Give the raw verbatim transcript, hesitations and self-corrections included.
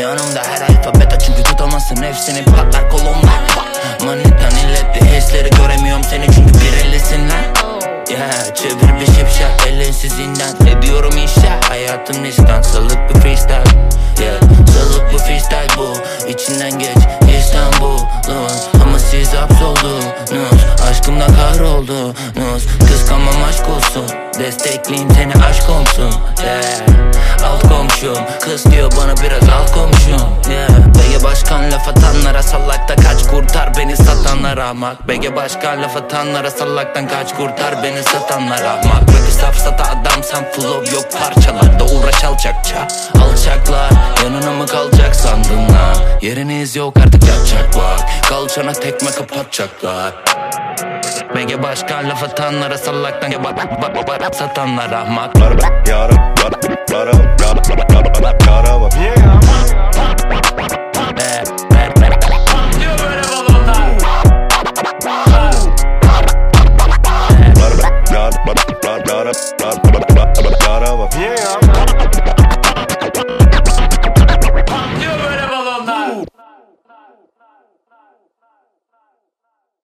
yanımda her alfabeta, çünkü tutamazsın hepsini, patlar kolumda. Manitten illetti hisleri, göremiyorum seni çünkü bir ellisin lan. Yeah, çevir bir şipşak, elinsiz zindan ediyorum inşa. Hayatım nistan, salık bir freestyle. Yeah, salık bu freestyle bu. İçinden geç İstanbul'un, ama siz hapsoldunuz. Aşkımla kahroldunuz. Kıskanmam aşk olsun, destekleyeyim seni aşk komşum. Yeah, alt komşum. Kız diyor bana biraz alt komşum. Yeah, B G Başkan laf atanlara sallakta kaç, kurtar beni satanlara ahmak. B G Başkan laf atanlara sallaktan kaç, kurtar beni satanlara ahmak. Böyle safsata adamsan flow yok parçalarda, uğraş alçakça. Alçaklar yanına mı kalacak sandın lan? Yeriniz yok artık yapacak bak. Kalçana tekme kapatacaklar. B G Başkan laf atanlara sallaktan satanlara ahmak. Yara, yara, yara, yara bak. Diyor böyle balonlar. Yara, yara, yara, yara bak.